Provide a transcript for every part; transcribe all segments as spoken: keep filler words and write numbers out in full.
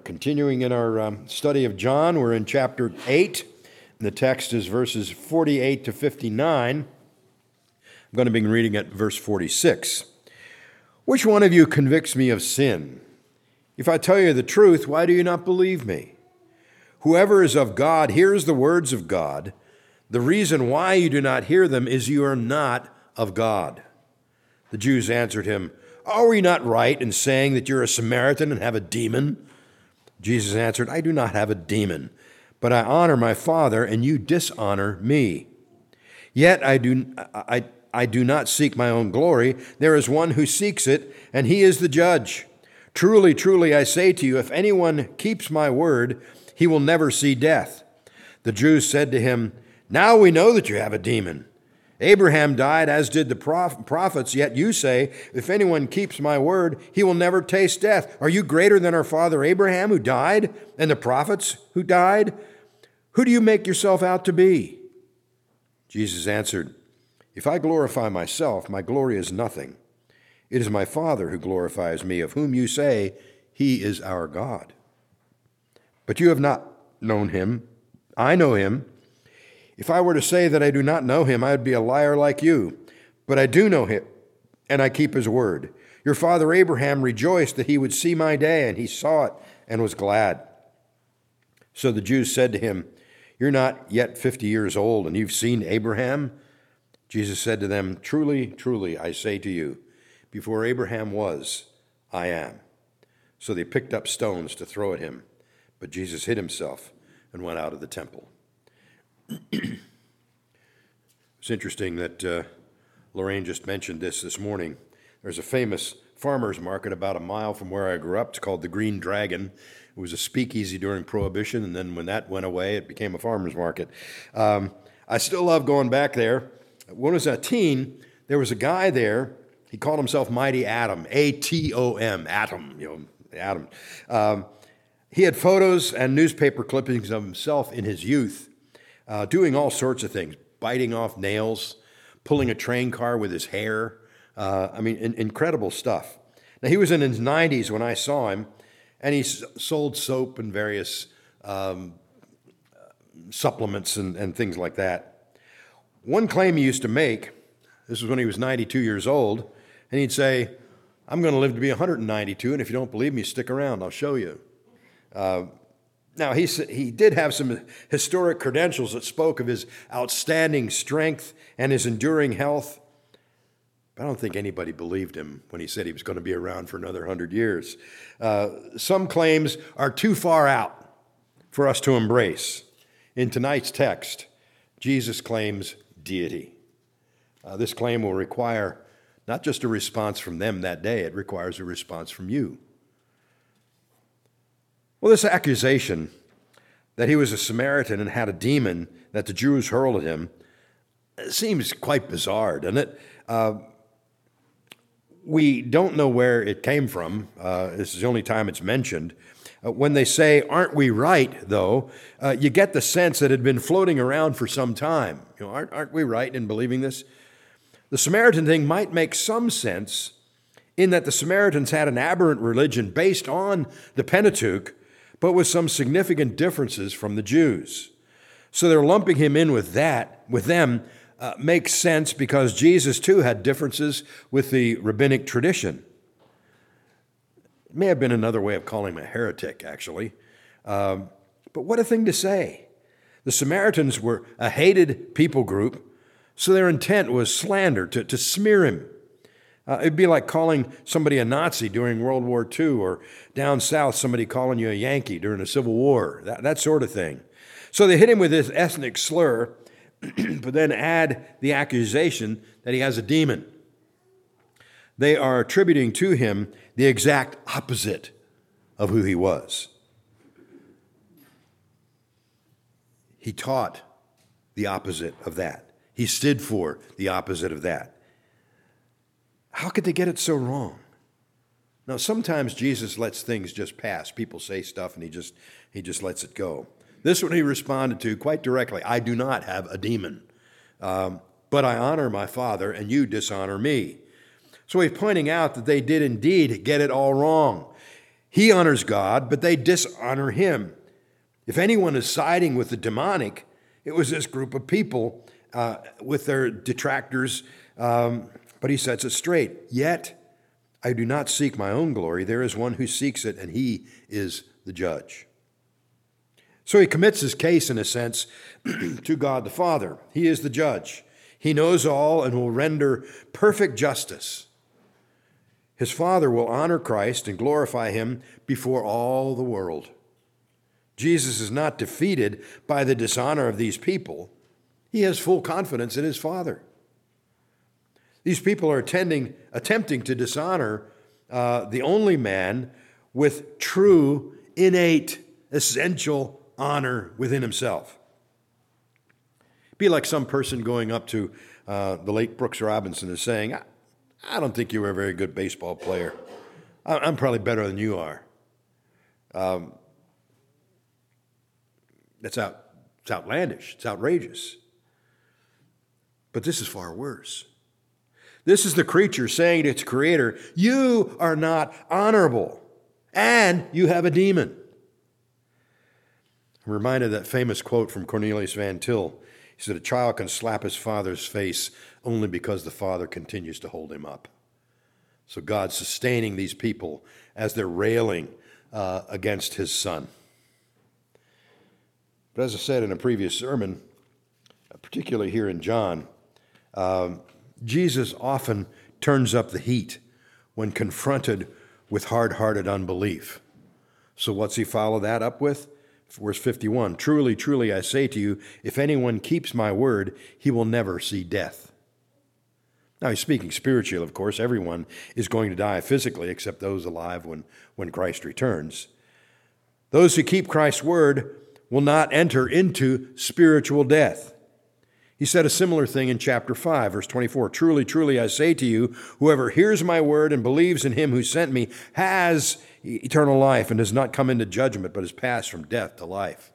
continuing in our um, study of John. We're in chapter eight, and the text is verses forty-eight to fifty-nine. I'm going to begin reading at verse forty-six. Which one of you convicts me of sin? If I tell you the truth, why do you not believe me? Whoever is of God hears the words of God. The reason why you do not hear them is you are not of God. The Jews answered him, Are we not right in saying that you're a Samaritan and have a demon? Jesus answered, I do not have a demon, but I honor my Father, and you dishonor me. Yet I do, I, I do not seek my own glory. There is one who seeks it, and he is the judge. Truly, truly, I say to you, if anyone keeps my word, he will never see death. The Jews said to him, Now we know that you have a demon. Abraham died, as did the prophets, yet you say, if anyone keeps my word, he will never taste death. Are you greater than our father Abraham, who died, and the prophets who died? Who do you make yourself out to be? Jesus answered, If I glorify myself, my glory is nothing. It is my Father who glorifies me, of whom you say, He is our God. But you have not known him. I know him. If I were to say that I do not know him, I would be a liar like you. But I do know him, and I keep his word. Your father Abraham rejoiced that he would see my day, and he saw it and was glad. So the Jews said to him, You're not yet fifty years old, and you've seen Abraham? Jesus said to them, Truly, truly, I say to you, before Abraham was, I am. So they picked up stones to throw at him, but Jesus hid himself and went out of the temple. It's interesting that uh, Lorraine just mentioned this this morning. There's a famous farmer's market about a mile from where I grew up. It's called the Green Dragon. It was a speakeasy during Prohibition, and then when that went away, it became a farmer's market. Um, I still love going back there. When I was a teen, there was a guy there. He called himself Mighty Atom, A T O M, Atom, you know, Atom. Um, he had photos and newspaper clippings of himself in his youth. Uh, doing all sorts of things, biting off nails, pulling a train car with his hair. Uh, I mean, in, incredible stuff. Now, he was in his nineties when I saw him, and he s- sold soap and various um, supplements and, and things like that. One claim he used to make, this was when he was ninety-two years old, and he'd say, I'm going to live to be one hundred ninety-two, and if you don't believe me, stick around, I'll show you. Uh, Now, he, he did have some historic credentials that spoke of his outstanding strength and his enduring health. But I don't think anybody believed him when he said he was going to be around for another hundred years. Uh, some claims are too far out for us to embrace. In tonight's text, Jesus claims deity. Uh, this claim will require not just a response from them that day, it requires a response from you. Well, this accusation that he was a Samaritan and had a demon that the Jews hurled at him seems quite bizarre, doesn't it? Uh, we don't know where it came from. Uh, this is the only time it's mentioned. Uh, when they say, aren't we right, though, uh, you get the sense that it had been floating around for some time. You know, aren't, aren't we right in believing this? The Samaritan thing might make some sense in that the Samaritans had an aberrant religion based on the Pentateuch, but with some significant differences from the Jews. So they're lumping him in with that, with them, uh, makes sense because Jesus too had differences with the rabbinic tradition. It may have been another way of calling him a heretic, actually. Um, but what a thing to say. The Samaritans were a hated people group, so their intent was slander, to, to smear him. Uh, it'd be like calling somebody a Nazi during World War Two, or down south, somebody calling you a Yankee during the Civil War, that, that sort of thing. So they hit him with this ethnic slur, but then add the accusation that he has a demon. They are attributing to him the exact opposite of who he was. He taught the opposite of that. He stood for the opposite of that. How could they get it so wrong? Now, sometimes Jesus lets things just pass. People say stuff and he just he just lets it go. This one he responded to quite directly. I do not have a demon, um, but I honor my Father and you dishonor me. So he's pointing out that they did indeed get it all wrong. He honors God, but they dishonor him. If anyone is siding with the demonic, it was this group of people uh, with their detractors, um, but he sets it straight. Yet I do not seek my own glory. There is one who seeks it, and he is the judge. So he commits his case, in a sense, to God the Father. He is the judge. He knows all and will render perfect justice. His Father will honor Christ and glorify him before all the world. Jesus is not defeated by the dishonor of these people. He has full confidence in his Father. These people are attending, attempting to dishonor uh, the only man with true, innate, essential honor within himself. Be like some person going up to uh, the late Brooks Robinson and saying, I, I don't think you were a very good baseball player. I, I'm probably better than you are. Um, that's out, it's outlandish. It's outrageous. But this is far worse. This is the creature saying to its creator, you are not honorable, and you have a demon. I'm reminded of that famous quote from Cornelius Van Til. He said, a child can slap his father's face only because the father continues to hold him up. So God's sustaining these people as they're railing uh, against his son. But as I said in a previous sermon, particularly here in John, um, Jesus often turns up the heat when confronted with hard-hearted unbelief. So what's he follow that up with? Verse fifty-one, truly, truly, I say to you, if anyone keeps my word, he will never see death. Now, he's speaking spiritually, of course. Everyone is going to die physically, except those alive when, when Christ returns. Those who keep Christ's word will not enter into spiritual death. He said a similar thing in chapter five, verse twenty-four. Truly, truly, I say to you, whoever hears my word and believes in him who sent me has eternal life and does not come into judgment, but has passed from death to life.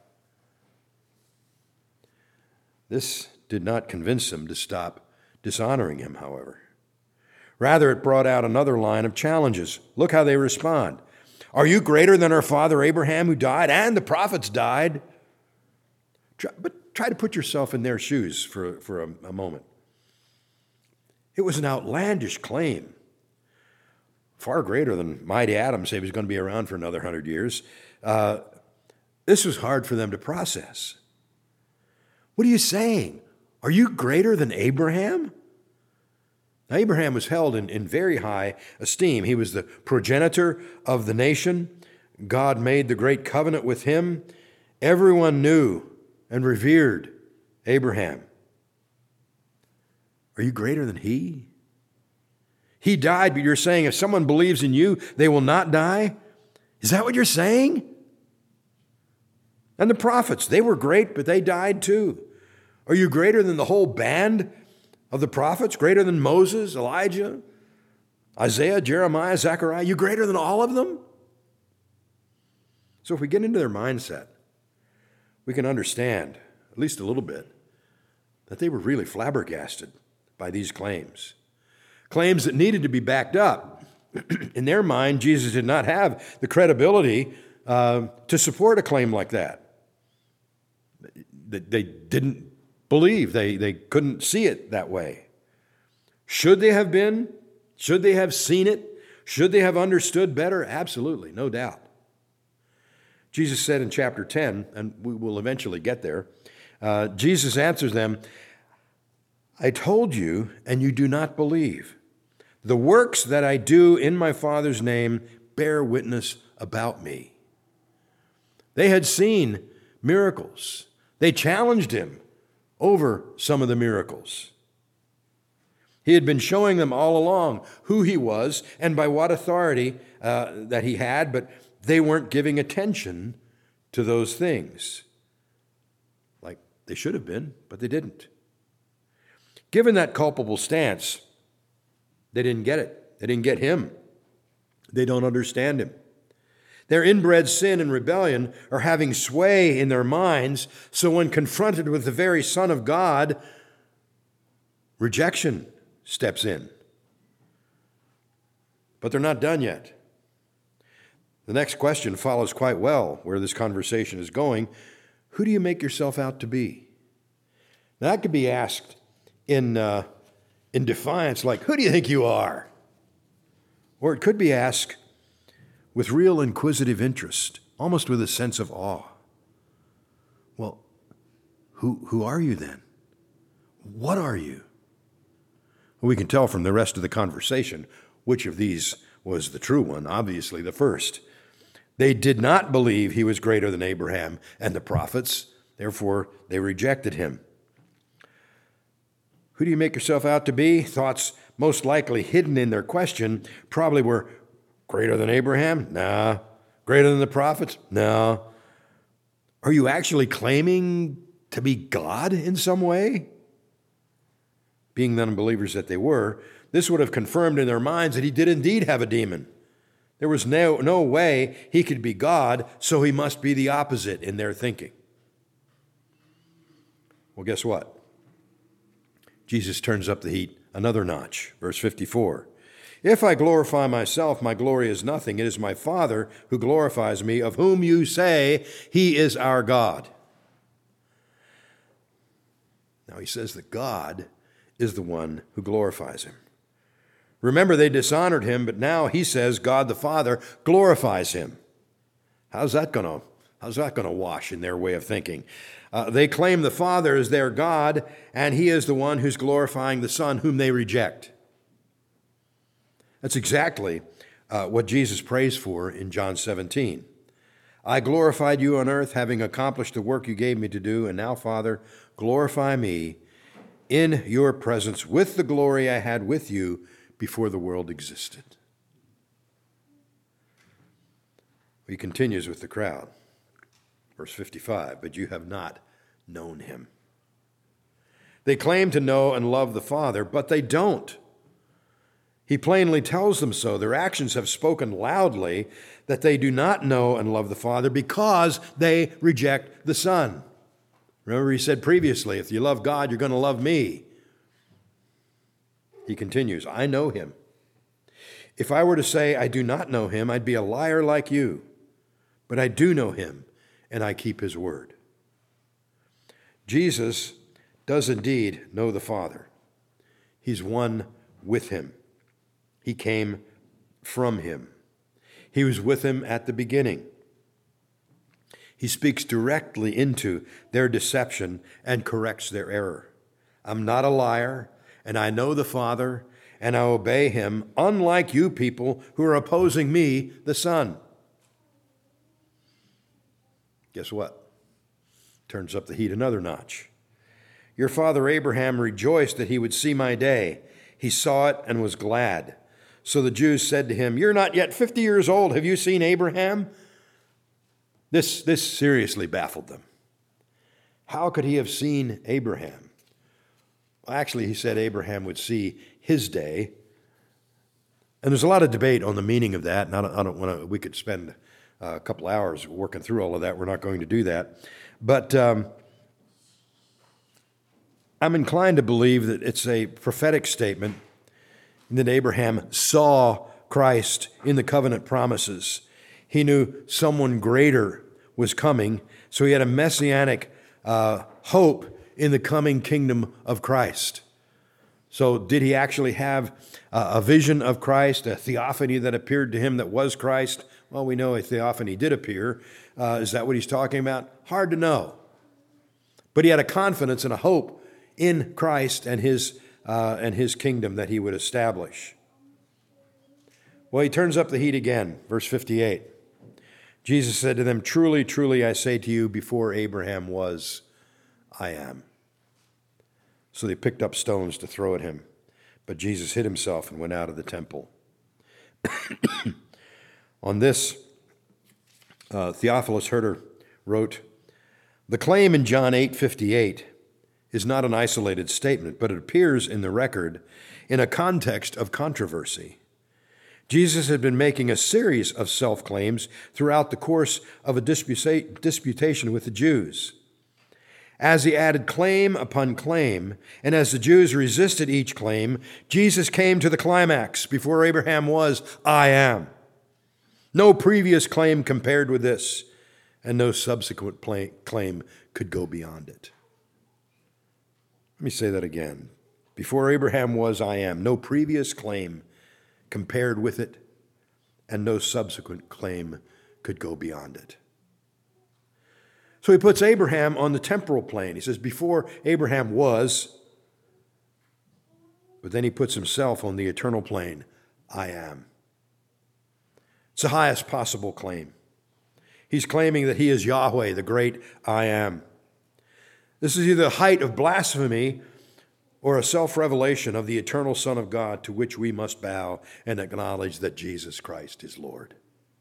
This did not convince them to stop dishonoring him, however. Rather, it brought out another line of challenges. Look how they respond. Are you greater than our father Abraham, who died, and the prophets died? Try, but try to put yourself in their shoes for, for a, a moment. It was an outlandish claim, far greater than mighty Adam said he was going to be around for another hundred years. Uh, this was hard for them to process. What are you saying? Are you greater than Abraham? Now, Abraham was held in, in very high esteem. He was the progenitor of the nation. God made the great covenant with him. Everyone knew and revered Abraham. Are you greater than he? He died, but you're saying if someone believes in you, they will not die? Is that what you're saying? And the prophets, they were great, but they died too. Are you greater than the whole band of the prophets? Greater than Moses, Elijah, Isaiah, Jeremiah, Zechariah? Are you greater than all of them? So if we get into their mindset, we can understand, at least a little bit, that they were really flabbergasted by these claims. Claims that needed to be backed up. In their mind, Jesus did not have the credibility uh, to support a claim like that. They didn't believe. They, they couldn't see it that way. Should they have been? Should they have seen it? Should they have understood better? Absolutely, no doubt. Jesus said in chapter ten, and we will eventually get there, uh, Jesus answers them, I told you, and you do not believe. The works that I do in my Father's name bear witness about me. They had seen miracles. They challenged him over some of the miracles. He had been showing them all along who he was and by what authority uh, that he had, but they weren't giving attention to those things. Like they should have been, but they didn't. Given that culpable stance, they didn't get it. They didn't get him. They don't understand him. Their inbred sin and rebellion are having sway in their minds, so when confronted with the very Son of God, rejection steps in. But they're not done yet. The next question follows quite well where this conversation is going. Who do you make yourself out to be? Now, that could be asked in, uh, in defiance, like, who do you think you are? Or it could be asked with real inquisitive interest, almost with a sense of awe. Well, who, who are you then? What are you? Well, we can tell from the rest of the conversation which of these was the true one, obviously the first. They did not believe he was greater than Abraham and the prophets, therefore they rejected him. Who do you make yourself out to be? Thoughts most likely hidden in their question probably were, greater than Abraham? Nah. Greater than the prophets? No. Are you actually claiming to be God in some way? Being the unbelievers that they were, this would have confirmed in their minds that he did indeed have a demon. There was no, no way he could be God, so he must be the opposite in their thinking. Well, guess what? Jesus turns up the heat another notch. Verse fifty-four. If I glorify myself, my glory is nothing. It is my Father who glorifies me, of whom you say he is our God. Now he says that God is the one who glorifies him. Remember, they dishonored him, but now he says God the Father glorifies him. How's that going to how's that going to wash in their way of thinking? Uh, they claim the Father is their God, and he is the one who's glorifying the Son, whom they reject. That's exactly uh, what Jesus prays for in John seventeen. I glorified you on earth, having accomplished the work you gave me to do, and now, Father, glorify me in your presence with the glory I had with you before the world existed. He continues with the crowd. Verse fifty-five, but you have not known him. They claim to know and love the Father, but they don't. He plainly tells them so. Their actions have spoken loudly that they do not know and love the Father because they reject the Son. Remember, he said previously, if you love God, you're going to love me. He continues, I know him. If I were to say I do not know him, I'd be a liar like you. But I do know him, and I keep his word. Jesus does indeed know the Father. He's one with him. He came from him. He was with him at the beginning. He speaks directly into their deception and corrects their error. I'm not a liar, and I know the Father, and I obey him, unlike you people who are opposing me, the Son. Guess what? Turns up the heat another notch. Your father Abraham rejoiced that he would see my day. He saw it and was glad. So the Jews said to him, you're not yet fifty years old. Have you seen Abraham? This, this seriously baffled them. How could he have seen Abraham? Well, actually, he said Abraham would see his day. And there's a lot of debate on the meaning of that, and I don't, I don't want to, we could spend a couple hours working through all of that. We're not going to do that. But um, I'm inclined to believe that it's a prophetic statement that Abraham saw Christ in the covenant promises. He knew someone greater was coming, so he had a messianic uh, hope in the coming kingdom of Christ. So did he actually have uh, a vision of Christ, a theophany that appeared to him that was Christ? Well, we know a theophany did appear. Uh, is that what he's talking about? Hard to know. But he had a confidence and a hope in Christ and his uh, and his kingdom that he would establish. Well, he turns up the heat again, verse fifty-eight. Jesus said to them, truly, truly, I say to you, before Abraham was, I am. So they picked up stones to throw at him. But Jesus hid himself and went out of the temple. On this, uh, Theophilus Herder wrote, the claim in John eight fifty-eight is not an isolated statement, but it appears in the record in a context of controversy. Jesus had been making a series of self-claims throughout the course of a disputa- disputation with the Jews. As he added claim upon claim, and as the Jews resisted each claim, Jesus came to the climax. Before Abraham was, I am. No previous claim compared with this, and no subsequent play, claim could go beyond it. Let me say that again. Before Abraham was, I am. No previous claim compared with it, and no subsequent claim could go beyond it. So he puts Abraham on the temporal plane. He says, before Abraham was, but then he puts himself on the eternal plane. I am. It's the highest possible claim. He's claiming that he is Yahweh, the great I am. This is either the height of blasphemy or a self-revelation of the eternal Son of God, to which we must bow and acknowledge that Jesus Christ is Lord.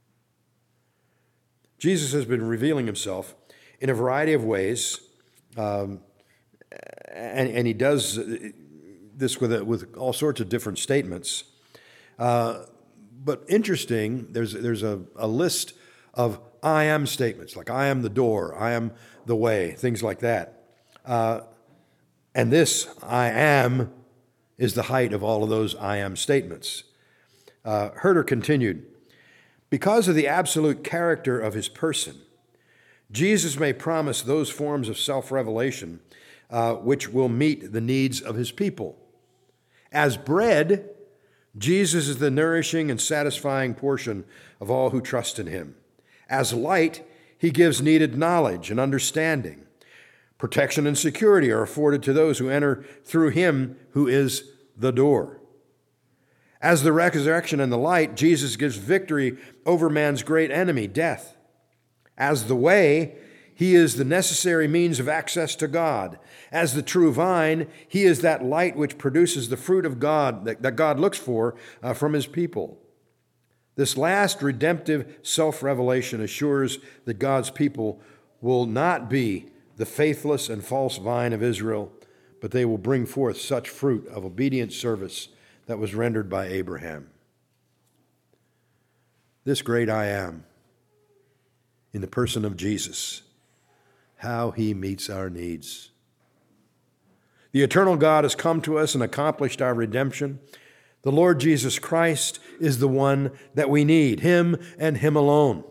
Jesus has been revealing himself in a variety of ways, um, and, and he does this with, a, with all sorts of different statements. Uh, but interesting, there's, there's a, a list of I am statements, like I am the door, I am the way, things like that. Uh, and this I am is the height of all of those I am statements. Uh, Herder continued, because of the absolute character of his person, Jesus may promise those forms of self-revelation uh, which will meet the needs of his people. As bread, Jesus is the nourishing and satisfying portion of all who trust in him. As light, he gives needed knowledge and understanding. Protection and security are afforded to those who enter through him who is the door. As the resurrection and the light, Jesus gives victory over man's great enemy, death. As the way, he is the necessary means of access to God. As the true vine, he is that light which produces the fruit of God that, that God looks for uh, from his people. This last redemptive self-revelation assures that God's people will not be the faithless and false vine of Israel, but they will bring forth such fruit of obedient service that was rendered by Abraham. This great I am, in the person of Jesus, how he meets our needs. The eternal God has come to us and accomplished our redemption. The Lord Jesus Christ is the one that we need, him and him alone.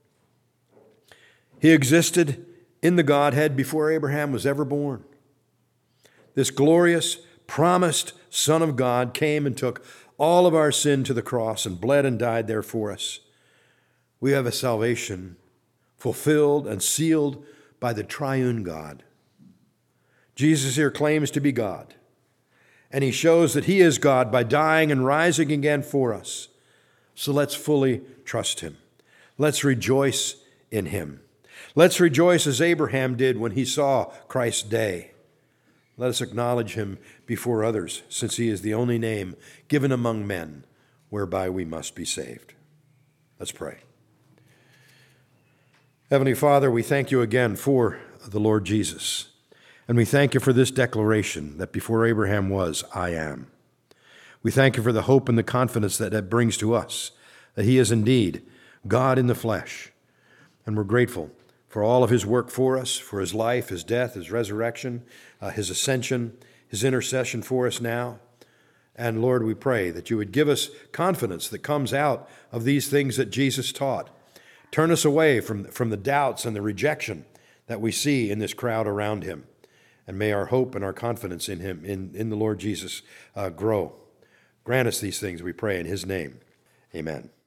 He existed in the Godhead before Abraham was ever born. This glorious, promised Son of God came and took all of our sin to the cross and bled and died there for us. We have a salvation fulfilled and sealed by the triune God. Jesus here claims to be God, and he shows that he is God by dying and rising again for us. So let's fully trust him. Let's rejoice in him. Let's rejoice as Abraham did when he saw Christ's day. Let us acknowledge him before others, since he is the only name given among men whereby we must be saved. Let's pray. Heavenly Father, we thank you again for the Lord Jesus. And we thank you for this declaration that before Abraham was, I am. We thank you for the hope and the confidence that that brings to us, that he is indeed God in the flesh. And we're grateful for all of his work for us, for his life, his death, his resurrection, uh, his ascension, his intercession for us now. And Lord, we pray that you would give us confidence that comes out of these things that Jesus taught. Turn us away from, from the doubts and the rejection that we see in this crowd around him. And may our hope and our confidence in him, in, in the Lord Jesus, uh, grow. Grant us these things, we pray, in his name. Amen.